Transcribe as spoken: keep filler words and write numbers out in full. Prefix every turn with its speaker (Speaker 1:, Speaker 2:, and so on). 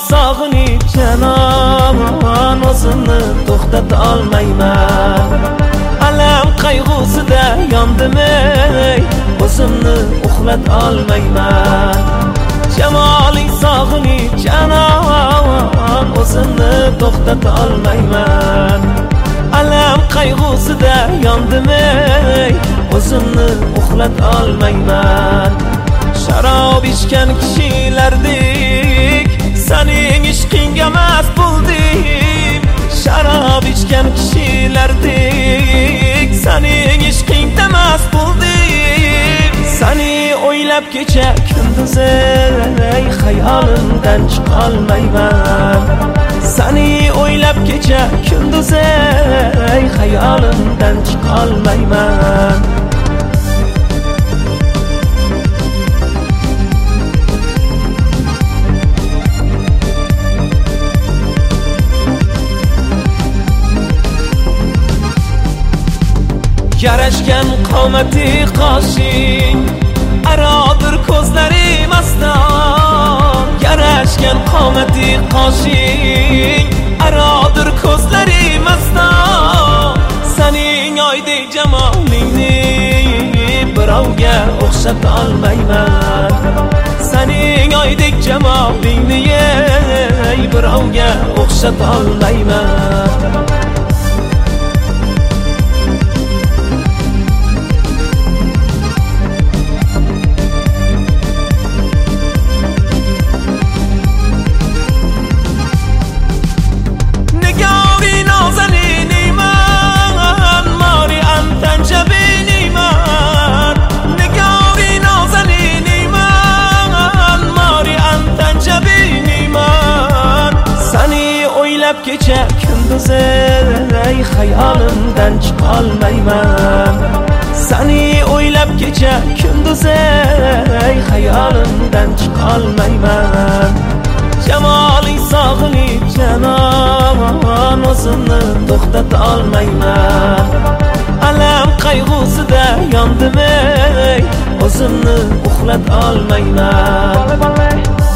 Speaker 1: sog'inib janonan o'zimni to'xtata olmayman. Alam qayg'usida yondim ey, o'zimni uxlata olmayman. Jamoling sog'inib janonan o'zimni to'xtata olmayman. Alam qayg'usida yondim ey, o'zimni uxlata olmayman. Sharob ichgan kishilardek sening ishqingga mast bo'ldim. Sharob ichgan kishilardek sening ishqingda mast bo'ldim. Seni o'ylab kecha kunduz ey, xayolimdan chiqolmayman. Seni o'ylab kecha kunduz ey, xayolimdan chiqolmayman. Yarashgan qomati qoshing, arodir ko'zlarim aston. Yarashgan qomati qoshing, arodir ko'zlarim aston. Sening oydek jamolingni birovga o'xshata olmayman. Sening oydek jamolingni birovga o'xshata olmayman. Kecha kunduz ey, xayolimdan chiqolmayman. Seni o'ylab kecha kunduz ey, xayolimdan chiqolmayman. Jamoling sog'inib janonan o'zimni to'xtata olmayman. Alam qayg'usida yondim ey, o'zimni uxlata olmayman.